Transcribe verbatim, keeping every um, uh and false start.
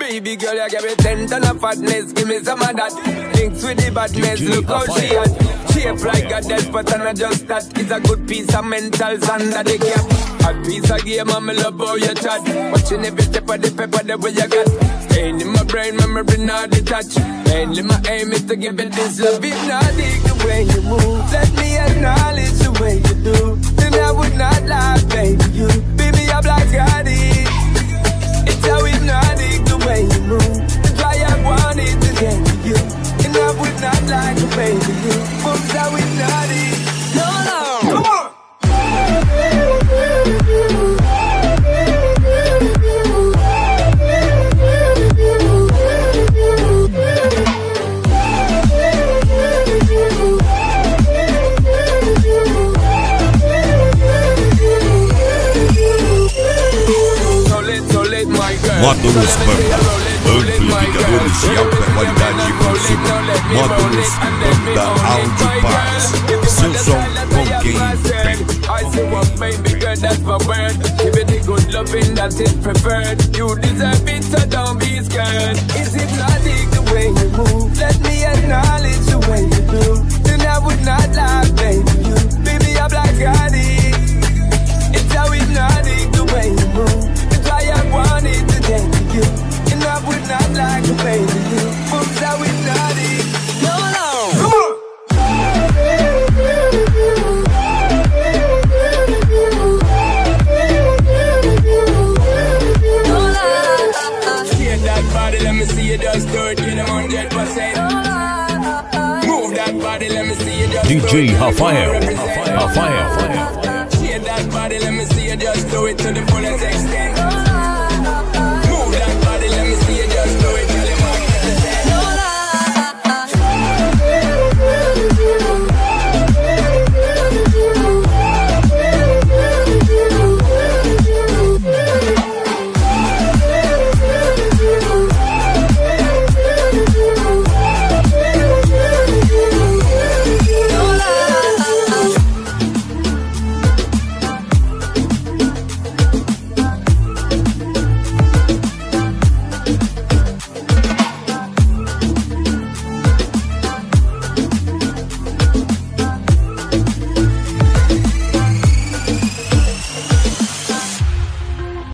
Baby girl, you give me ten ton of fatness, give me some of that. Links with the badness, look how she had. Shape like a desperate and not just that. It's a good piece of mentals under the cap. A piece of game and me love how you chat. Watching every step of the pepper the way you got. Staying in my brain, memory not detached. Mainly my aim is to give it this love. If not dig the way you move, let me acknowledge the way you do. Then I would not lie, baby, you beat me up like Scotty. It's how hypnotic the way you move. That's why I wanted to get to you. And I would not like to baby you. Moves how hypnotic. No, no. Come on. Módulos Banda, amplificadores de alta qualidade de consumo. Módulos Banda Audio Parts, seu som com quem tem. I say one baby girl, that's my word. Give it the good loving that is preferred. You deserve it, so don't be scared. Is it hypnotic the way you move? Let me acknowledge the way you do. Then I would not lie, baby, you beat me up like Scotty. It's how hypnotic the way you move. That's why I wanted to get to you. And I would not like to baby you. Moves how hypnotic. No, no. Come on. Let me see you just do it, get them one hundred percent. Move that body, let me see you just D J Rafael, Rafael, Rafael. Shake that body, let me see you just do it to the fullest extent.